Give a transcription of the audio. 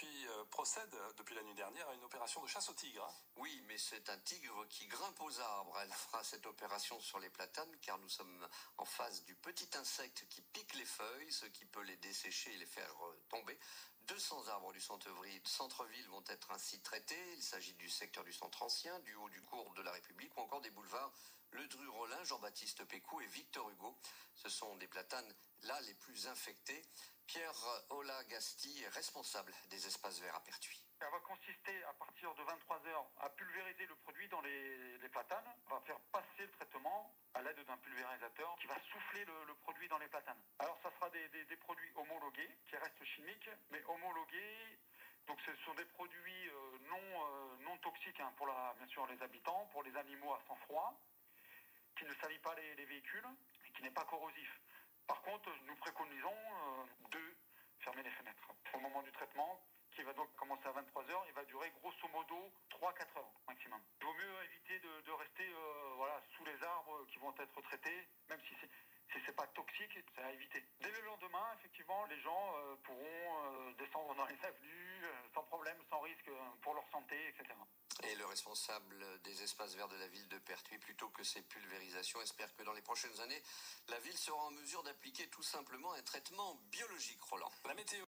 Pertuis procède depuis la nuit dernière à une opération de chasse au tigre. Oui, mais c'est un tigre qui grimpe aux arbres. Elle fera cette opération sur les platanes car nous sommes en face du petit insecte qui pique les feuilles, ce qui peut les dessécher et les faire tomber. 200 arbres du centre-ville vont être ainsi traités. Il s'agit du secteur du centre ancien, du haut du cours de la République ou encore des boulevards Le Dru-Rollin, Jean-Baptiste Pécou et Victor Hugo. Ce sont des platanes là les plus infectés. Pierre Ola-Gasti est responsable des espaces verts à Pertuis. Elle va consister à partir de 23h à pulvériser le produit dans les platanes. On va faire passer le traitement à l'aide d'un pulvérisateur qui va souffler le produit dans les platanes. Alors ça sera des produits homologués qui restent chimiques, mais homologués. Donc ce sont des produits non toxiques pour bien sûr les habitants, pour les animaux à sang froid, qui ne salissent pas les véhicules et qui n'est pas corrosif. Par contre, nous préconisons de fermer les fenêtres au moment du traitement, qui va donc commencer à 23h, il va durer grosso modo 3-4 heures maximum. Il vaut mieux éviter de rester sous les arbres qui vont être traités, même si c'est pas toxique, c'est à éviter. Dès le lendemain, effectivement, les gens pourront descendre dans les avenues sans problème, sans risque pour leur santé, etc. Et le responsable des espaces verts de la ville de Pertuis, plutôt que ces pulvérisations, espère que dans les prochaines années, la ville sera en mesure d'appliquer tout simplement un traitement biologique, Roland. La météo.